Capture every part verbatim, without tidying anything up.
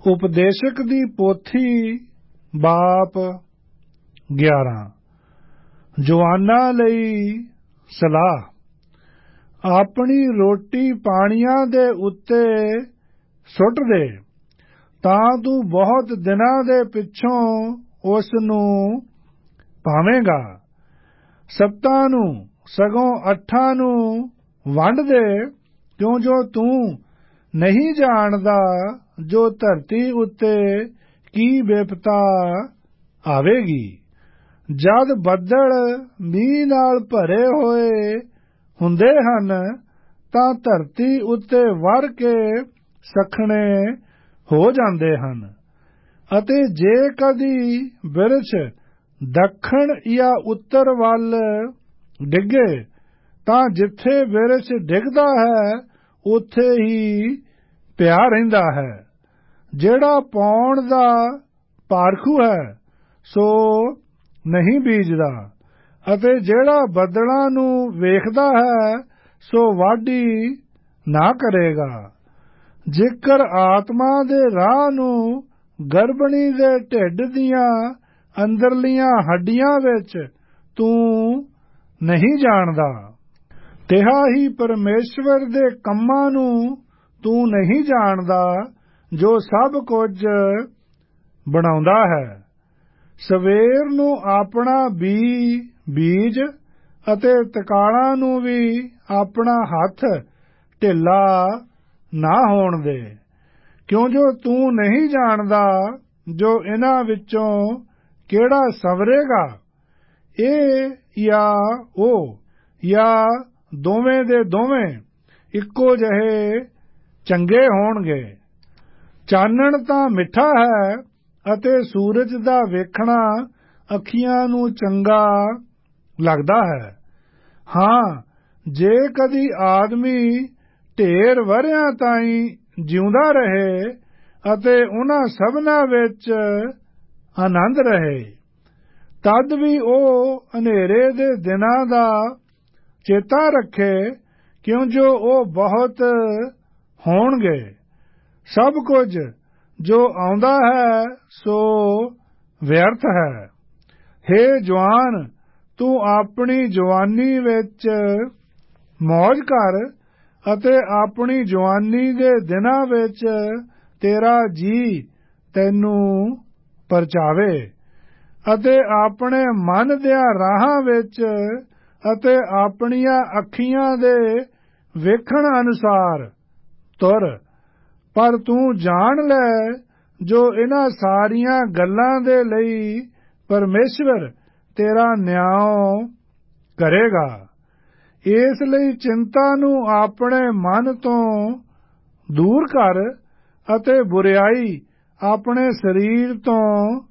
ਉਪਦੇਸ਼ਕ ਦੀ ਪੋਥੀ ਬਾਪ ਗਿਆਰਾਂ। ਜਵਾਨਾਂ ਲਈ ਸਲਾਹ। ਆਪਣੀ ਰੋਟੀ ਪਾਣੀਆਂ ਦੇ ਉੱਤੇ ਸੁੱਟ ਦੇ, ਤਾਂ ਤੂੰ ਬਹੁਤ ਦਿਨਾਂ ਦੇ ਪਿੱਛੋਂ ਉਸ ਨੂੰ ਪਾਵੇਂਗਾ। ਸੱਤਾਂ ਨੂੰ ਸਗੋਂ ਅੱਠਾਂ ਨੂੰ ਵੰਡ ਦੇ, ਕਿਉਂ ਜੋ ਤੂੰ ਨਹੀਂ ਜਾਣਦਾ ਜੋ ਧਰਤੀ ਉੱਤੇ ਕੀ ਬਿਪਤਾ ਆਵੇਗੀ। ਜਦ ਬੱਦਲ ਮੀਂਹ ਨਾਲ ਭਰੇ ਹੋਏ ਹੁੰਦੇ ਹਨ, ਤਾਂ ਧਰਤੀ ਉੱਤੇ ਵਰ ਕੇ ਸੱਖਣੇ ਹੋ ਜਾਂਦੇ ਹਨ, ਅਤੇ ਜੇ ਕਦੀ ਬਿਰਛ ਦੱਖਣ ਜਾਂ ਉੱਤਰ ਵੱਲ ਡਿੱਗੇ, ਤਾਂ ਜਿੱਥੇ ਬਿਰਛ ਡਿੱਗਦਾ ਹੈ ਉੱਥੇ ਹੀ ਪਿਆ ਰਹਿੰਦਾ ਹੈ। ਜਿਹੜਾ ਪਾਉਣ ਦਾ ਪਾਰਖੂ ਹੈ ਸੋ ਨਹੀਂ ਬੀਜਦਾ, ਅਤੇ ਜਿਹੜਾ ਬੱਦਲਾਂ ਨੂੰ ਵੇਖਦਾ ਹੈ ਸੋ ਵਾਢੀ ਨਾ ਕਰੇਗਾ। ਜੇਕਰ ਆਤਮਾ ਦੇ ਰਾਹ ਨੂੰ ਗਰਭਣੀ ਦੇ ਢਿੱਡ ਦੀਆਂ ਅੰਦਰਲੀਆਂ ਹੱਡੀਆਂ ਵਿੱਚ ਤੂੰ ਨਹੀਂ ਜਾਣਦਾ, ਤਿਹਾ ਹੀ ਪਰਮੇਸ਼ਵਰ ਦੇ ਕੰਮਾਂ ਨੂੰ ਤੂੰ ਨਹੀਂ ਜਾਣਦਾ ਜੋ ਸਭ ਕੁਝ ਬਣਾਉਂਦਾ ਹੈ। ਸਵੇਰ ਨੂੰ ਆਪਣਾ ਬੀ ਬੀਜ, ਅਤੇ ਤਕਾਲਾਂ ਨੂੰ ਵੀ ਆਪਣਾ ਹੱਥ ਢਿੱਲਾ ਨਾ ਹੋਣ ਦੇ, ਕਿਉਂ ਜੋ ਤੂੰ ਨਹੀਂ ਜਾਣਦਾ ਜੋ ਇਨ੍ਹਾਂ ਵਿੱਚੋਂ ਕਿਹੜਾ ਸੰਵਰੇਗਾ, ਇਹ ਜਾਂ ਉਹ, ਜਾਂ ਦੋਵੇਂ ਦੇ ਦੋਵੇਂ ਇੱਕੋ ਜਿਹੇ ਚੰਗੇ ਹੋਣਗੇ। ਚਾਨਣ ਤਾਂ ਮਿੱਠਾ ਹੈ, ਅਤੇ ਸੂਰਜ ਦਾ ਵੇਖਣਾ ਅੱਖੀਆਂ ਨੂੰ ਚੰਗਾ ਲੱਗਦਾ ਹੈ। ਹਾਂ, ਜੇ ਕਦੀ ਆਦਮੀ ਢੇਰ ਵਰ੍ਹਿਆਂ ਤਾਈਂ ਜਿਉਂਦਾ ਰਹੇ ਅਤੇ ਉਨ੍ਹਾਂ ਸਭਨਾਂ ਵਿੱਚ ਆਨੰਦ ਰਹੇ, ਤਦ ਵੀ ਉਹ ਹਨੇਰੇ ਦੇ ਦਿਨਾਂ ਦਾ ਚੇਤਾ ਰੱਖੇ, ਕਿਉਂ ਜੋ ਉਹ ਬਹੁਤ ਹੋਣਗੇ। ਸਭ ਕੁਝ ਜੋ ਆਉਂਦਾ ਹੈ ਸੋ ਵਿਅਰਥ ਹੈ। ਹੇ ਜਵਾਨ, ਤੂੰ ਆਪਣੀ ਜਵਾਨੀ ਵਿੱਚ ਮੌਜ ਕਰ, ਅਤੇ ਆਪਣੀ ਜਵਾਨੀ ਦੇ ਦਿਨਾਂ ਵਿੱਚ ਤੇਰਾ ਜੀ ਤੈਨੂੰ ਪਰਚਾਵੇ, ਅਤੇ ਆਪਣੇ ਮਨ ਦਿਆਂ ਰਾਹਾਂ ਵਿੱਚ ਅਤੇ ਆਪਣੀਆਂ ਅੱਖੀਆਂ ਦੇ ਵੇਖਣ ਅਨੁਸਾਰ ਤੁਰ। ਪਰ ਤੂੰ ਜਾਣ ਲੈ ਜੋ ਇਨ੍ਹਾਂ ਸਾਰੀਆਂ ਗੱਲਾਂ ਦੇ ਲਈ ਪਰਮੇਸ਼ਵਰ ਤੇਰਾ ਨਿਆਂ ਕਰੇਗਾ। ਇਸ ਲਈ ਚਿੰਤਾ ਨੂੰ ਆਪਣੇ ਮਨ ਤੋਂ ਦੂਰ ਕਰ, ਅਤੇ ਬੁਰਿਆਈ ਆਪਣੇ ਸਰੀਰ ਤੋਂ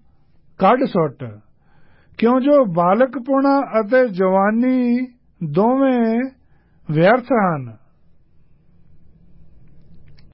ਕੱਢ ਸੁੱਟ, ਕਿਉਂ ਜੋ ਬਾਲਕਪੁਣਾ ਅਤੇ ਜਵਾਨੀ ਦੋਵੇਂ ਵਿਅਰਥ ਹਨ।